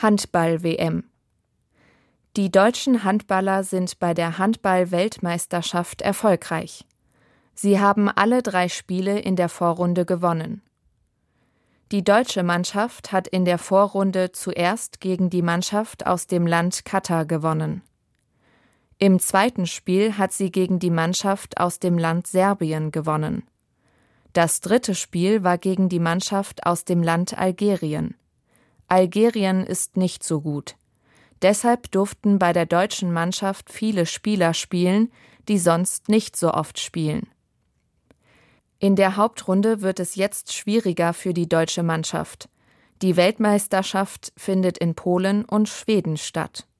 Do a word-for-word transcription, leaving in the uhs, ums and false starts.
Handball-W M. Die deutschen Handballer sind bei der Handball-Weltmeisterschaft erfolgreich. Sie haben alle drei Spiele in der Vorrunde gewonnen. Die deutsche Mannschaft hat in der Vorrunde zuerst gegen die Mannschaft aus dem Land Katar gewonnen. Im zweiten Spiel hat sie gegen die Mannschaft aus dem Land Serbien gewonnen. Das dritte Spiel war gegen die Mannschaft aus dem Land Algerien. Algerien ist nicht so gut. Deshalb durften bei der deutschen Mannschaft viele Spieler spielen, die sonst nicht so oft spielen. In der Hauptrunde wird es jetzt schwieriger für die deutsche Mannschaft. Die Weltmeisterschaft findet in Polen und Schweden statt.